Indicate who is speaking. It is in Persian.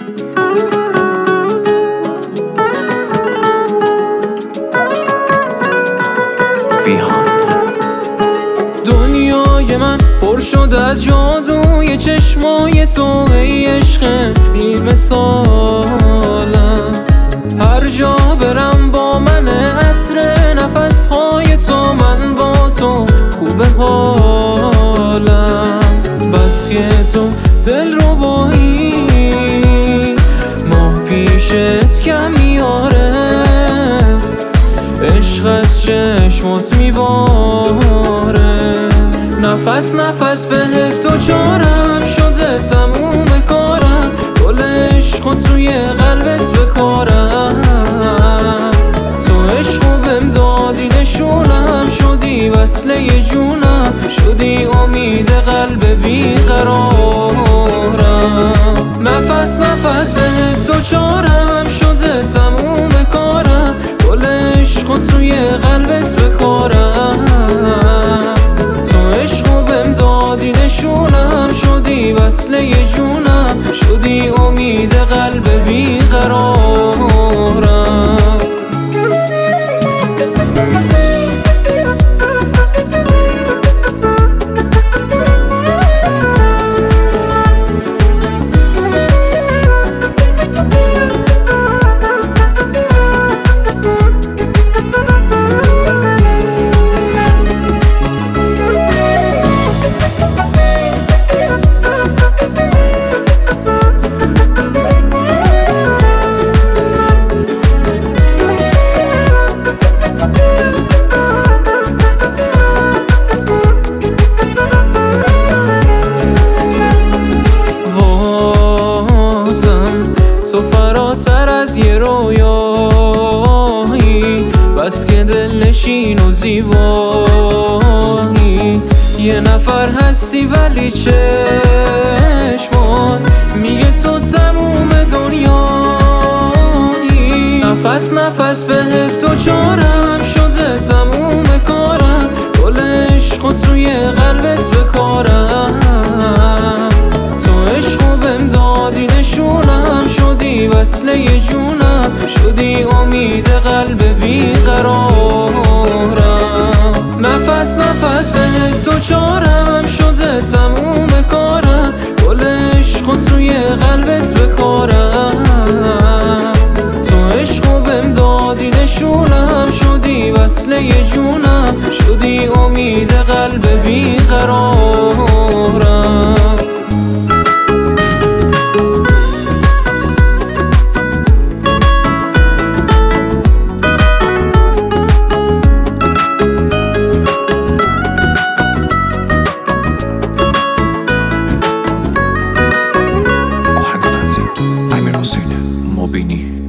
Speaker 1: دنیای من پر شد از جادوی چشمای تو، ای عشق بی مثالم. هر جا برم با من عطر نفسهای تو، من با تو خوب حالم. بس که تو دل رو بایی ماه پیشت کم میاره، عشق از چشمات میباره. نفس نفس بهت دوچارم شده تموم کارم، گل عشقو توی قلبت بکارم. تو عشقو بهم دادی نشونم، شدی وصله جونم، شدی امید قلب بیقرارم. نفس نفس بهت دوچارم شده تموم کارم، گل عشقو توی قلبت بکارم. نشونم شدی وصله جونم، شدی امید قلب بیقرارم. تو فراتر از یه رویایی، بس که دلنشین و زیبایی. یه نفر هستی ولی چشمات میگه تو تموم دنیایی. نفس نفس بهت دوچارم شده تموم کارم، گل عشقو توی قلبت بکارم. تو عشقو بهم دادی نشونم، شدی وصله جونم، شدی امید قلب بیقرارم. نفس نفس بهت دوچارم شده تموم کارم، گل عشقو توی قلبت بکارم. تو عشقو بهم دادی نشونم، شدی وصله جونم، شدی امید قلب بیقرارم.
Speaker 2: مبینی